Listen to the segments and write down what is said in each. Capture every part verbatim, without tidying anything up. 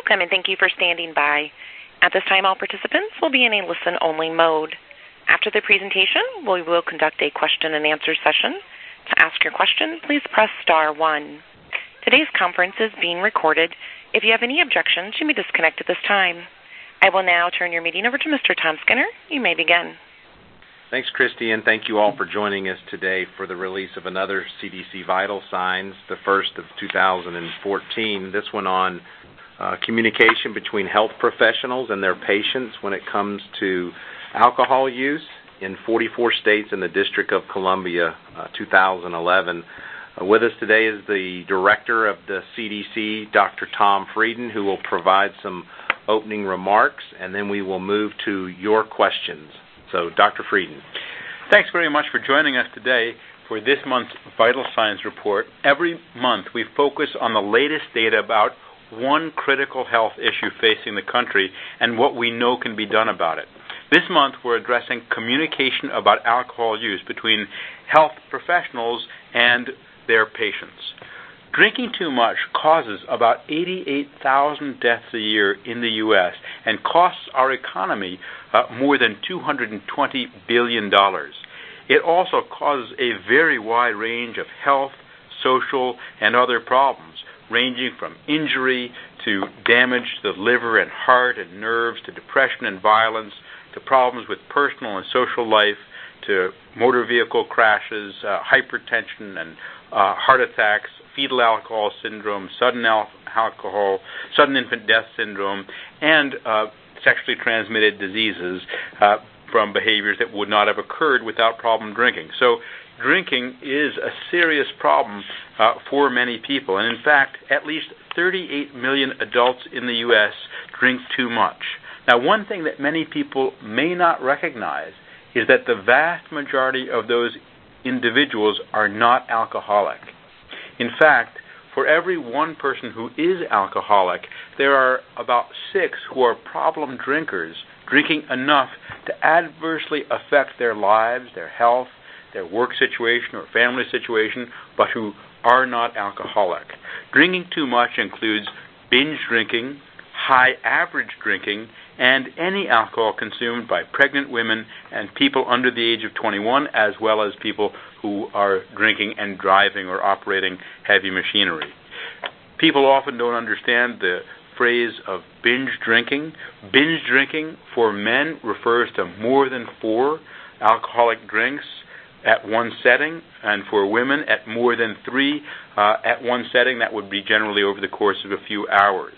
Welcome, and thank you for standing by. At this time, all participants will be in a listen-only mode. After the presentation, we will conduct a question-and-answer session. To ask your question, please press star one. Today's conference is being recorded. If you have any objections, you may disconnect at this time. I will now turn your meeting over to Mister Tom Skinner. You may begin. Thanks, Christy, and thank you all for joining us today for the release of another C D C Vital Signs, the first of two thousand fourteen. This one on uh, communication between health professionals and their patients when it comes to alcohol use in forty-four states in the District of Columbia, uh, two thousand eleven. Uh, with us today is the director of the C D C, Doctor Tom Frieden, who will provide some opening remarks, and then we will move to your questions. So, Doctor Frieden. Thanks very much for joining us today for this month's Vital Signs report. Every month we focus on the latest data about one critical health issue facing the country and what we know can be done about it. This month we're addressing communication about alcohol use between health professionals and their patients. Drinking too much causes about eighty-eight thousand deaths a year in the U S and costs our economy uh, more than two hundred twenty billion dollars. It also causes a very wide range of health, social, and other problems, ranging from injury to damage to the liver and heart and nerves, to depression and violence, to problems with personal and social life, to motor vehicle crashes, uh, hypertension and uh, heart attacks, fetal alcohol syndrome, sudden al- alcohol, sudden infant death syndrome, and uh, sexually transmitted diseases uh, from behaviors that would not have occurred without problem drinking. So drinking is a serious problem uh, for many people. And in fact, at least thirty-eight million adults in the U S drink too much. Now, one thing that many people may not recognize is that the vast majority of those individuals are not alcoholic. In fact, for every one person who is alcoholic, there are about six who are problem drinkers, drinking enough to adversely affect their lives, their health, their work situation or family situation, but who are not alcoholic. Drinking too much includes binge drinking, high average drinking, and any alcohol consumed by pregnant women and people under the age of twenty-one, as well as people who are drinking and driving or operating heavy machinery. People often don't understand the phrase of binge drinking. Binge drinking for men refers to more than four alcoholic drinks at one setting, and for women at more than three uh, at one setting. That would be generally over the course of a few hours.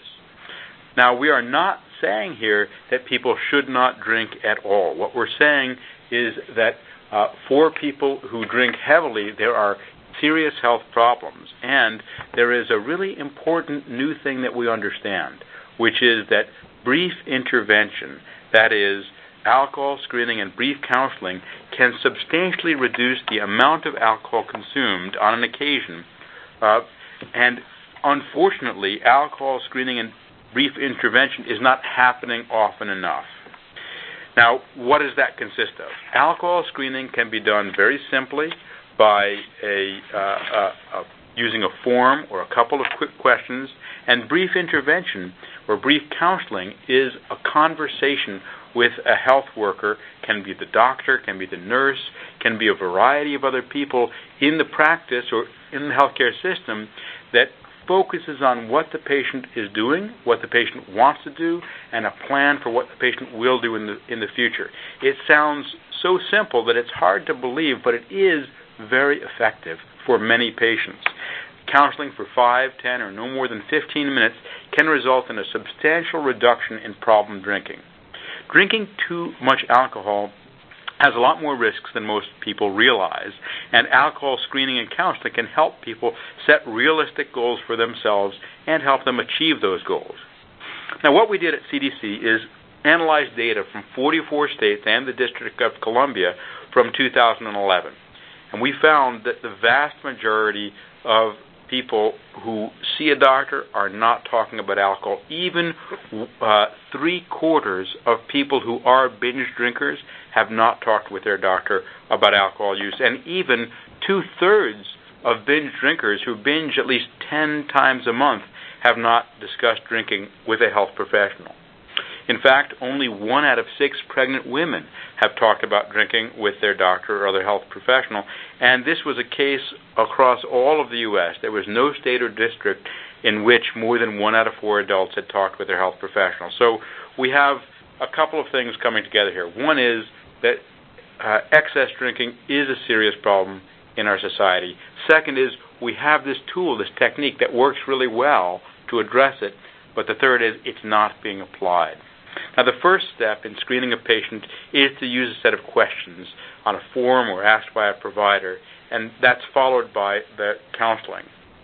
Now, we are not saying here that people should not drink at all. What we're saying is that uh, for people who drink heavily, there are serious health problems. And there is a really important new thing that we understand, which is that brief intervention, that is, alcohol screening and brief counseling, can substantially reduce the amount of alcohol consumed on an occasion. Uh, and unfortunately, alcohol screening and brief intervention is not happening often enough. Now, what does that consist of? Alcohol screening can be done very simply by a, uh, uh, uh, using a form or a couple of quick questions, and brief intervention or brief counseling is a conversation with a health worker, can be the doctor, can be the nurse, can be a variety of other people in the practice or in the healthcare system that focuses on what the patient is doing, what the patient wants to do, and a plan for what the patient will do in the in the future. It sounds so simple that it's hard to believe, but it is very effective for many patients. Counseling for five, ten, or no more than fifteen minutes can result in a substantial reduction in problem drinking. Drinking too much alcohol has a lot more risks than most people realize, and alcohol screening and counseling can help people set realistic goals for themselves and help them achieve those goals. Now, what we did at C D C is analyze data from forty-four states and the District of Columbia from two thousand eleven, and we found that the vast majority of people who see a doctor are not talking about alcohol. Even uh, three quarters of people who are binge drinkers have not talked with their doctor about alcohol use. And even two-thirds of binge drinkers who binge at least ten times a month have not discussed drinking with a health professional. In fact, only one out of six pregnant women have talked about drinking with their doctor or other health professional, and this was a case across all of the U S There was no state or district in which more than one out of four adults had talked with their health professional. So we have a couple of things coming together here. One is that uh, excess drinking is a serious problem in our society. Second is we have this tool, this technique that works really well to address it, but the third is it's not being applied. Now, the first step in screening a patient is to use a set of questions on a form or asked by a provider, and that's followed by the counseling.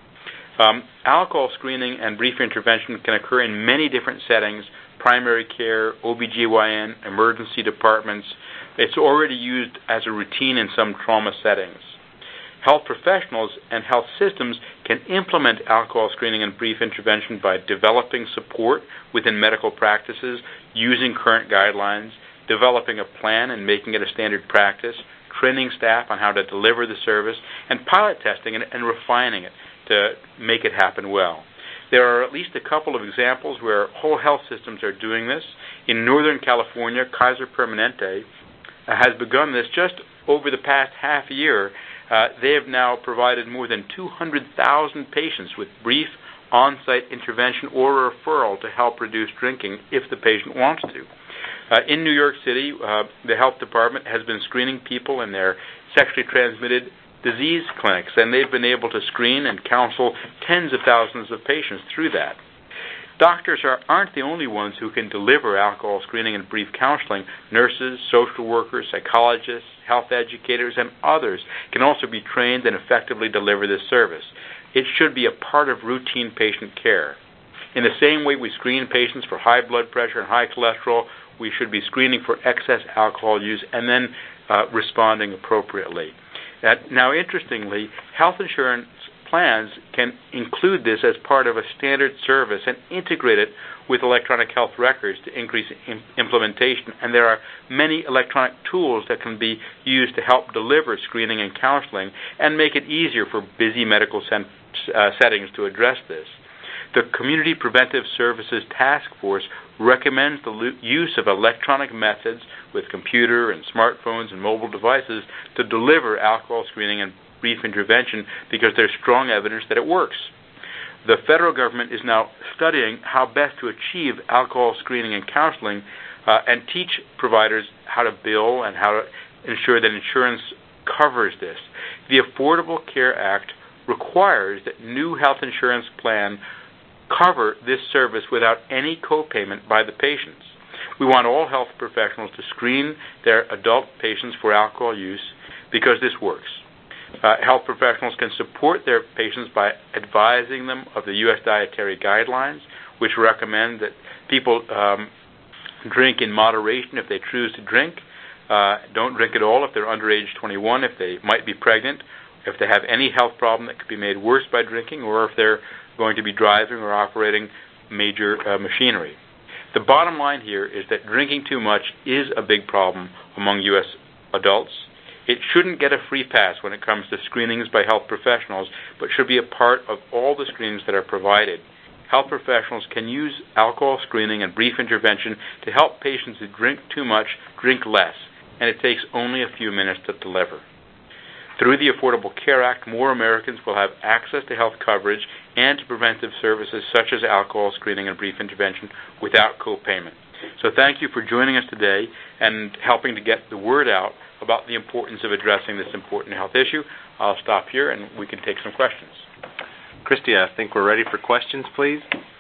Um, alcohol screening and brief intervention can occur in many different settings: primary care, O B G Y N, emergency departments. It's already used as a routine in some trauma settings. Health professionals and health systems can implement alcohol screening and brief intervention by developing support within medical practices, using current guidelines, developing a plan and making it a standard practice, training staff on how to deliver the service, and pilot testing and, and refining it to make it happen well. There are at least a couple of examples where whole health systems are doing this. In Northern California, Kaiser Permanente uh, has begun this just over the past half year. Uh, they have now provided more than two hundred thousand patients with brief on-site intervention or referral to help reduce drinking if the patient wants to. Uh, in New York City, uh, the health department has been screening people in their sexually transmitted disease clinics, and they've been able to screen and counsel tens of thousands of patients through that. Doctors are, aren't the only ones who can deliver alcohol screening and brief counseling. Nurses, social workers, psychologists, health educators, and others can also be trained and effectively deliver this service. It should be a part of routine patient care. In the same way we screen patients for high blood pressure and high cholesterol, we should be screening for excess alcohol use and then uh, responding appropriately. Uh, now, interestingly, health insurance plans can include this as part of a standard service and integrate it with electronic health records to increase im- implementation. And there are many electronic tools that can be used to help deliver screening and counseling and make it easier for busy medical sen- uh, settings to address this. The Community Preventive Services Task Force recommends the lo- use of electronic methods with computer and smartphones and mobile devices to deliver alcohol screening and brief intervention because there's strong evidence that it works. The federal government is now studying how best to achieve alcohol screening and counseling uh, and teach providers how to bill and how to ensure that insurance covers this. The Affordable Care Act requires that new health insurance plans cover this service without any co-payment by the patients. We want all health professionals to screen their adult patients for alcohol use because this works. Uh, health professionals can support their patients by advising them of the U S dietary guidelines, which recommend that people um, drink in moderation if they choose to drink, uh, don't drink at all if they're under age twenty-one, if they might be pregnant, if they have any health problem that could be made worse by drinking, or if they're going to be driving or operating major uh, machinery. The bottom line here is that drinking too much is a big problem among U S adults. It shouldn't get a free pass when it comes to screenings by health professionals, but should be a part of all the screenings that are provided. Health professionals can use alcohol screening and brief intervention to help patients who drink too much drink less, and it takes only a few minutes to deliver. Through the Affordable Care Act, more Americans will have access to health coverage and to preventive services such as alcohol screening and brief intervention without co-payment. So thank you for joining us today and helping to get the word out about the importance of addressing this important health issue. I'll stop here and we can take some questions. Christy, I think we're ready for questions, please.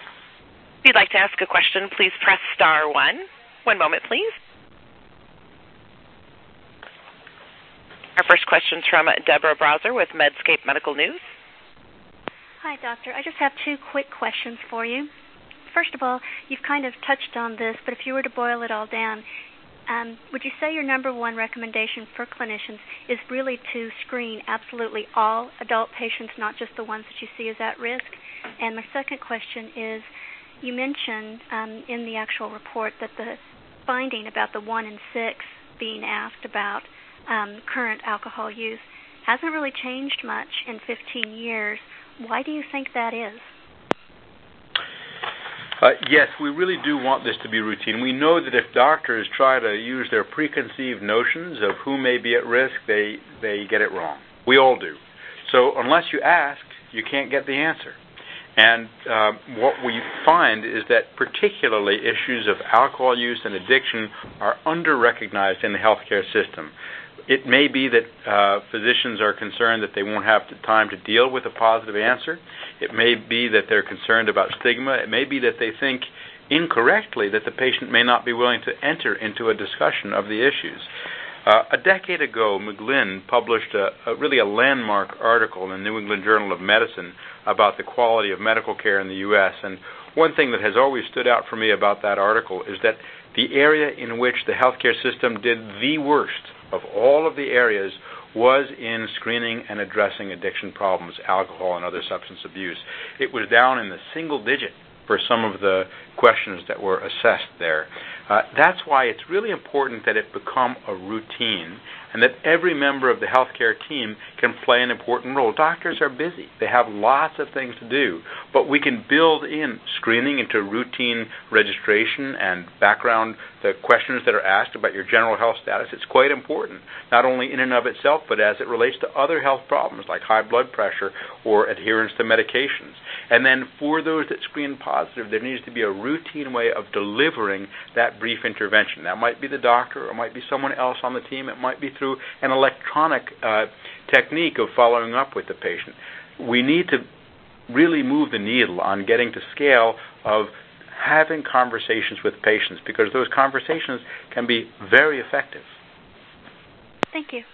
If you'd like to ask a question, please press star one. One moment, please. Our first question is from Deborah Browser with Medscape Medical News. Hi, Doctor. I just have two quick questions for you. First of all, you've kind of touched on this, but if you were to boil it all down, um, would you say your number one recommendation for clinicians is really to screen absolutely all adult patients, not just the ones that you see as at risk? And my second question is, you mentioned um, in the actual report that the finding about the one in six being asked about um, current alcohol use hasn't really changed much in fifteen years. Why do you think that is? Uh, yes, we really do want this to be routine. We know that if doctors try to use their preconceived notions of who may be at risk, they, they get it wrong. We all do. So unless you ask, you can't get the answer. And uh, what we find is that particularly issues of alcohol use and addiction are under-recognized in the healthcare system. It may be that uh, physicians are concerned that they won't have the time to deal with a positive answer. It may be that they're concerned about stigma. It may be that they think incorrectly that the patient may not be willing to enter into a discussion of the issues. Uh, a decade ago, McGlynn published a, a really a landmark article in the New England Journal of Medicine about the quality of medical care in the U S And one thing that has always stood out for me about that article is that the area in which the healthcare system did the worst of all of the areas was in screening and addressing addiction problems, alcohol and other substance abuse. It was down in the single digit for some of the questions that were assessed there. Uh, that's why it's really important that it become a routine and that every member of the healthcare team can play an important role. Doctors are busy. They have lots of things to do, but we can build in screening into routine registration and background, the questions that are asked about your general health status. It's quite important, not only in and of itself, but as it relates to other health problems like high blood pressure or adherence to medications. And then for those that screen positive, there needs to be a routine way of delivering that brief intervention. That might be the doctor or it might be someone else on the team. It might be through an electronic uh, technique of following up with the patient. We need to really move the needle on getting to scale of having conversations with patients because those conversations can be very effective. Thank you.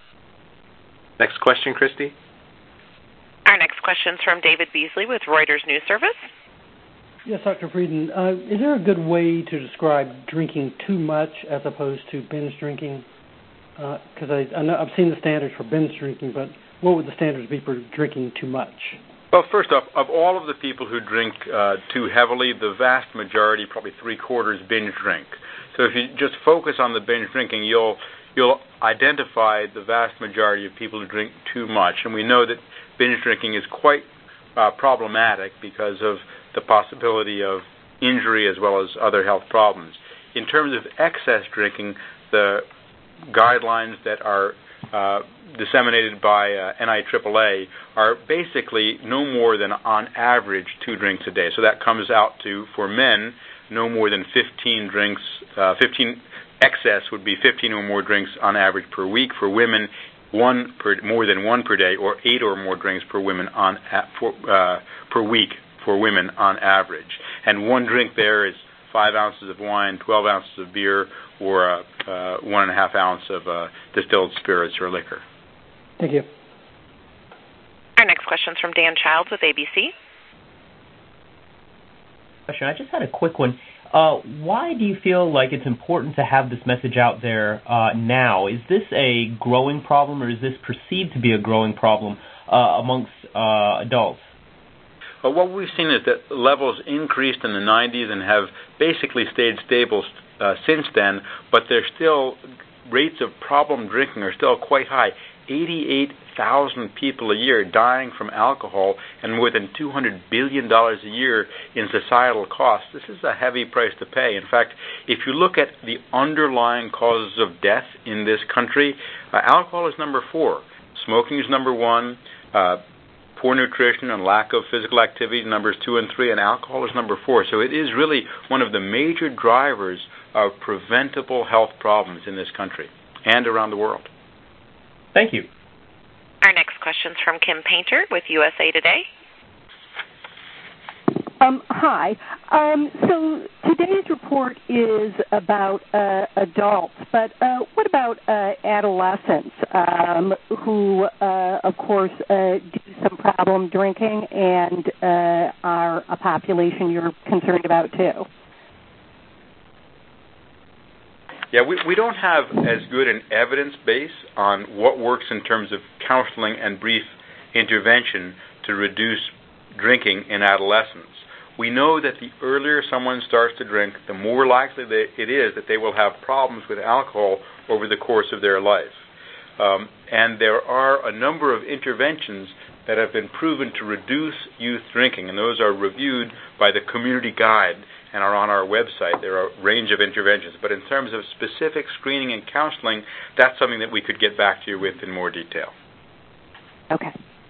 Next question, Christy. Our next question is from David Beasley with Reuters News Service. Yes, Doctor Frieden, uh, is there a good way to describe drinking too much as opposed to binge drinking? Because uh, I, I know I've seen the standards for binge drinking, but what would the standards be for drinking too much? Well, first off, of all of the people who drink uh, too heavily, the vast majority, probably three quarters, binge drink. So if you just focus on the binge drinking, you'll you'll identify the vast majority of people who drink too much. And we know that binge drinking is quite uh, problematic because of the possibility of injury as well as other health problems. In terms of excess drinking, the guidelines that are uh, disseminated by uh, N I A A A are basically no more than, on average, two drinks a day. So that comes out to, for men, no more than fifteen drinks. Uh, fifteen excess would be fifteen or more drinks on average per week. For women, one per, more than one per day, or eight or more drinks per women on for, uh, per week for women on average. And one drink there is five ounces of wine, twelve ounces of beer, or uh, uh, one and a half ounce of uh, distilled spirits or liquor. Thank you. Our next question is from Dan Childs with A B C. Question. I just had a quick one. Uh, why do you feel like it's important to have this message out there uh, now? Is this a growing problem, or is this perceived to be a growing problem uh, amongst uh, adults? Well, what we've seen is that levels increased in the nineties and have basically stayed stable uh, since then, but there's still rates of problem drinking are still quite high. eighty-eight thousand people a year dying from alcohol and more than two hundred billion dollars a year in societal costs. This is a heavy price to pay. In fact, if you look at the underlying causes of death in this country, uh, alcohol is number four. Smoking is number one. Uh, poor nutrition and lack of physical activity, numbers two and three, and alcohol is number four. So it is really one of the major drivers of preventable health problems in this country and around the world. Thank you. Our next question is from Kim Painter with U S A Today. Um, hi. Um, so today's report is about uh, adults, but uh, what about uh, adolescents um, who, uh, of course, uh, do some problem drinking and uh, are a population you're concerned about too? Yeah, we, we don't have as good an evidence base on what works in terms of counseling and brief intervention to reduce drinking in adolescence. We know that the earlier someone starts to drink, the more likely that it is that they will have problems with alcohol over the course of their life. Um, and there are a number of interventions that have been proven to reduce youth drinking, and those are reviewed by the Community Guide and are on our website. There are a range of interventions. But in terms of specific screening and counseling, that's something that we could get back to you with in more detail. Okay.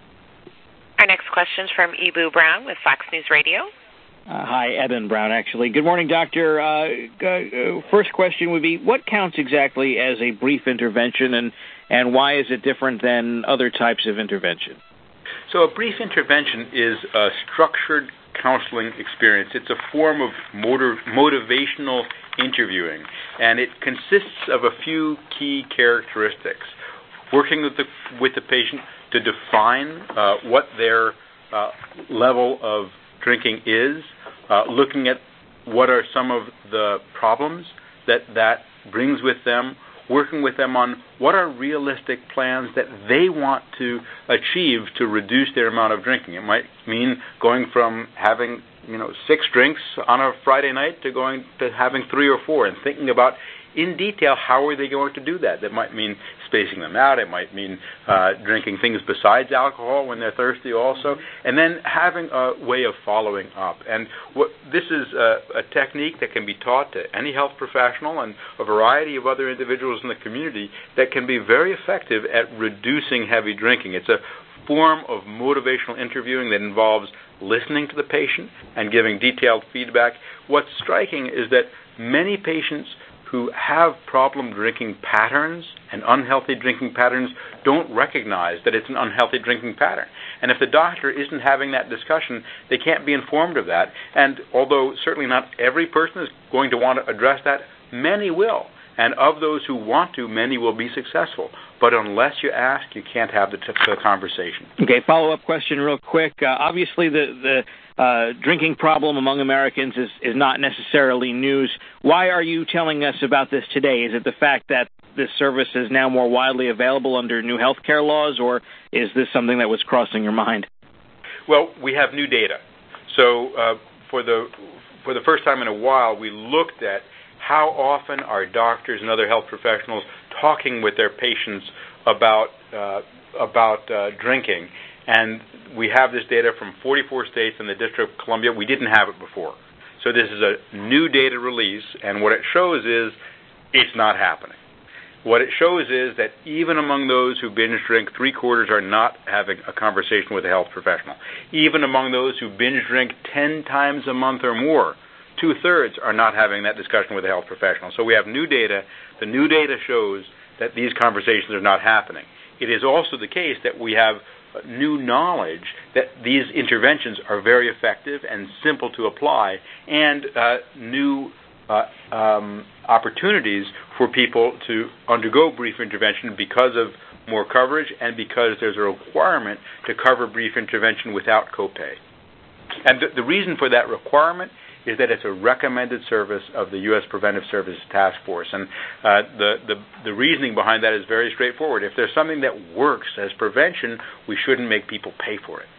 Our next question is from Ebu Brown with Fox News Radio. Uh, hi, Eben Brown, actually. Good morning, Doctor. Uh, uh, first question would be, what counts exactly as a brief intervention, and, and why is it different than other types of intervention? So a brief intervention is a structured counseling experience. It's a form of motor, motivational interviewing, and it consists of a few key characteristics. Working with the, with the patient to define uh, what their uh, level of drinking is, uh, looking at what are some of the problems that that brings with them, working with them on what are realistic plans that they want to achieve to reduce their amount of drinking. It might mean going from having, you know, six drinks on a Friday night to going to having three or four, and thinking about in detail how are they going to do that. That might mean spacing them out. It might mean uh, drinking things besides alcohol when they're thirsty also, and then having a way of following up. And what, this is a, a technique that can be taught to any health professional and a variety of other individuals in the community that can be very effective at reducing heavy drinking. It's a form of motivational interviewing that involves listening to the patient and giving detailed feedback. What's striking is that many patients who have problem drinking patterns and unhealthy drinking patterns don't recognize that it's an unhealthy drinking pattern. And if the doctor isn't having that discussion, they can't be informed of that. And although certainly not every person is going to want to address that, many will. And of those who want to, many will be successful. But unless you ask, you can't have the, t- the conversation. Okay, follow-up question real quick. Uh, obviously, the, the uh, drinking problem among Americans is, is not necessarily news. Why are you telling us about this today? Is it the fact that this service is now more widely available under new health care laws, or is this something that was crossing your mind? Well, we have new data. So uh, for the for the first time in a while, we looked at how often are doctors and other health professionals talking with their patients about uh, about uh, drinking, and we have this data from forty-four states and the District of Columbia. We didn't have it before, so this is a new data release, and what it shows is it's not happening. What it shows is that even among those who binge drink, three quarters are not having a conversation with a health professional. Even among those who binge drink ten times a month or more, two-thirds are not having that discussion with a health professional. So we have new data. The new data shows that these conversations are not happening. It is also the case that we have new knowledge that these interventions are very effective and simple to apply, and uh, new uh, um, opportunities for people to undergo brief intervention because of more coverage and because there's a requirement to cover brief intervention without copay. And th- the reason for that requirement is that it's a recommended service of the U S Preventive Services Task Force. And uh, the, the, the reasoning behind that is very straightforward. If there's something that works as prevention, we shouldn't make people pay for it.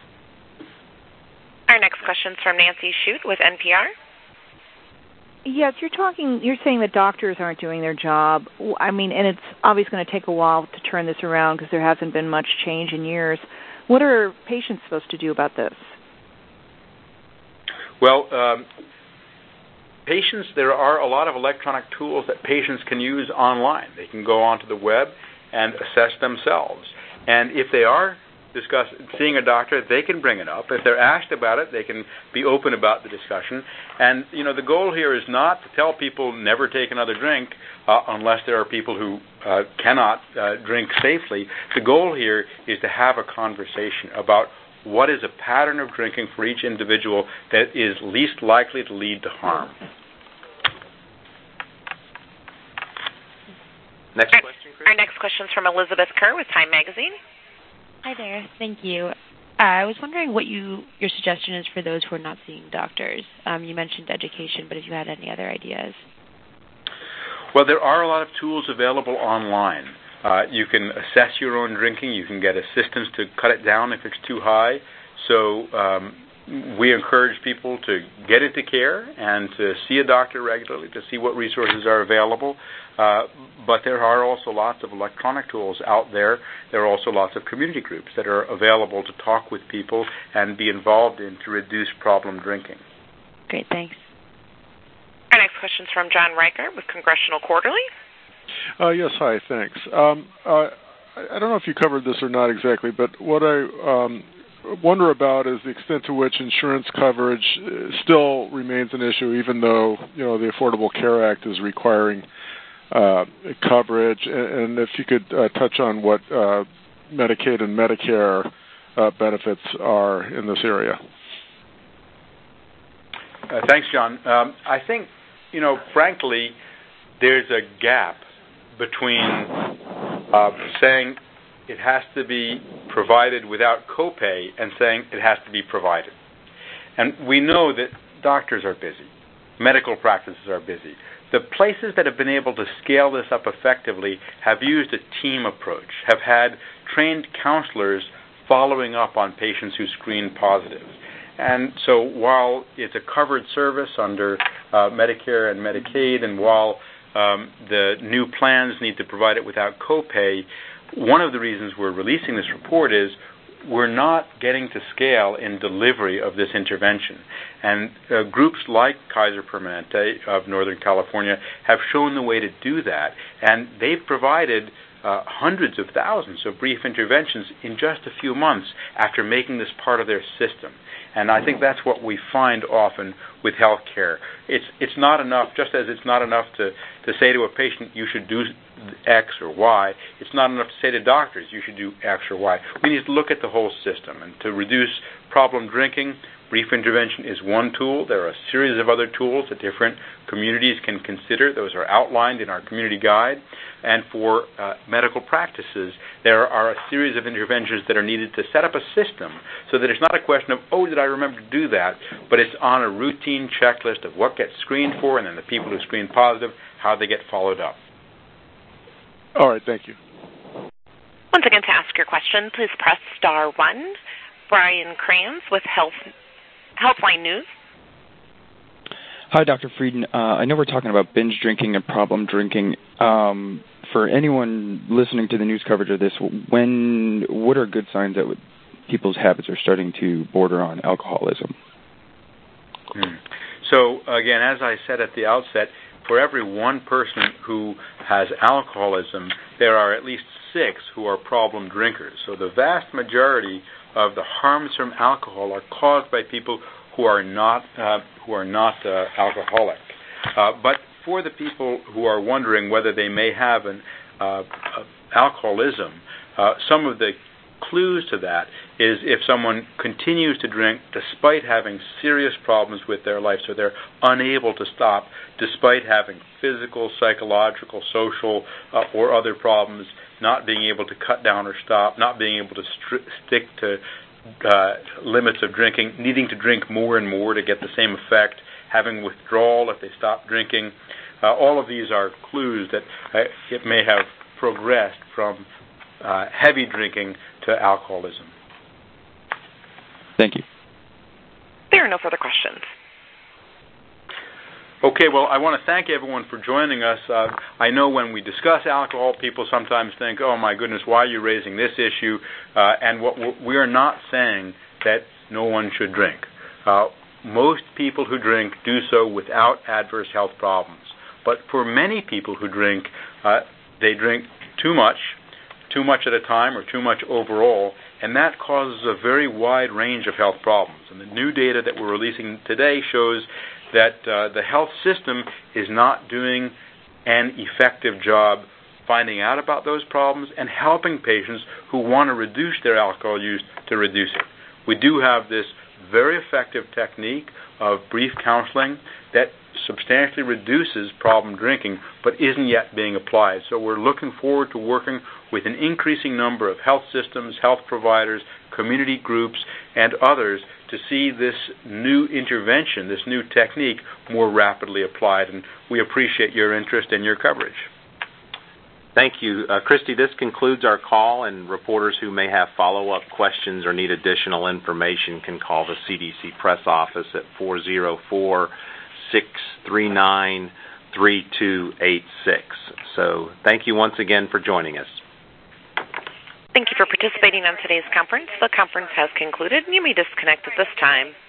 Our next question is from Nancy Shute with N P R. Yes, you're talking, you're saying that doctors aren't doing their job. I mean, and it's obviously going to take a while to turn this around because there hasn't been much change in years. What are patients supposed to do about this? Well, um, patients, there are a lot of electronic tools that patients can use online. They can go onto the web and assess themselves. And if they are discuss, seeing a doctor, they can bring it up. If they're asked about it, they can be open about the discussion. And, you know, the goal here is not to tell people never take another drink uh, unless there are people who uh, cannot uh, drink safely. The goal here is to have a conversation about what is a pattern of drinking for each individual that is least likely to lead to harm. Next our, question, Chris? Our next question is from Elizabeth Kerr with Time Magazine. Hi there. Thank you. Uh, I was wondering what you your suggestion is for those who are not seeing doctors. Um, you mentioned education, but if you had any other ideas. Well, there are a lot of tools available online. Uh, you can assess your own drinking. You can get assistance to cut it down if it's too high. So um, we encourage people to get into care and to see a doctor regularly to see what resources are available. Uh, but there are also lots of electronic tools out there. There are also lots of community groups that are available to talk with people and be involved in to reduce problem drinking. Great, thanks. Our next question is from John Riker with Congressional Quarterly. Uh, yes, hi, thanks. Um, uh, I don't know if you covered this or not exactly, but what I um, wonder about is the extent to which insurance coverage still remains an issue, even though, you know, the Affordable Care Act is requiring uh, coverage, and if you could uh, touch on what uh, Medicaid and Medicare uh, benefits are in this area. Uh, thanks, John. Um, I think, you know, frankly, there's a gap between uh, saying it has to be provided without copay and saying it has to be provided. And we know that doctors are busy. Medical practices are busy. The places that have been able to scale this up effectively have used a team approach, have had trained counselors following up on patients who screen positive. And so while it's a covered service under uh, Medicare and Medicaid, and while um, the new plans need to provide it without copay, one of the reasons we're releasing this report is we're not getting to scale in delivery of this intervention. And uh, groups like Kaiser Permanente of Northern California have shown the way to do that. And they've provided uh, hundreds of thousands of brief interventions in just a few months after making this part of their system. And I think that's what we find often with healthcare. It's it's not enough, just as it's not enough to, to say to a patient, you should do X or Y, it's not enough to say to doctors, you should do X or Y. We need to look at the whole system. And to reduce problem drinking, brief intervention is one tool. There are a series of other tools that different communities can consider. Those are outlined in our community guide. And for uh, medical practices, there are a series of interventions that are needed to set up a system so that it's not a question of, oh, did I remember to do that, but it's on a routine checklist of what gets screened for, and then the people who screen positive, how they get followed up. All right, thank you. Once again, to ask your question, please press star one. Brian Kranz with Health Healthline News. Hi, Doctor Frieden. Uh, I know we're talking about binge drinking and problem drinking. Um, for anyone listening to the news coverage of this, when what are good signs that people's habits are starting to border on alcoholism? Hmm. So, again, as I said at the outset, for every one person who has alcoholism, there are at least six who are problem drinkers. So the vast majority of the harms from alcohol are caused by people who are not uh, who are not uh, alcoholic. Uh, but for the people who are wondering whether they may have an uh, alcoholism, uh, some of the clues to that is if someone continues to drink despite having serious problems with their life, so they're unable to stop despite having physical, psychological, social, uh, or other problems, not being able to cut down or stop, not being able to stri- stick to uh, limits of drinking, needing to drink more and more to get the same effect, having withdrawal if they stop drinking. Uh, all of these are clues that uh, it may have progressed from uh, heavy drinking to alcoholism. Thank you. There are no further questions. Okay, well, I want to thank everyone for joining us. Uh, I know when we discuss alcohol, people sometimes think, oh, my goodness, why are you raising this issue? Uh, and what we are not saying that no one should drink. Uh, most people who drink do so without adverse health problems. But for many people who drink, uh, they drink too much, too much at a time, or too much overall, and that causes a very wide range of health problems. And the new data that we're releasing today shows that uh, the health system is not doing an effective job finding out about those problems and helping patients who want to reduce their alcohol use to reduce it. We do have this very effective technique of brief counseling that substantially reduces problem drinking but isn't yet being applied. So we're looking forward to working with an increasing number of health systems, health providers, community groups, and others to see this new intervention, this new technique, more rapidly applied. And we appreciate your interest and your coverage. Thank you. Uh, Christy, this concludes our call, and reporters who may have follow-up questions or need additional information can call the C D C press office at four oh four, six three nine, three two eight six. So thank you once again for joining us. Thank you for participating on today's conference. The conference has concluded. You may disconnect at this time.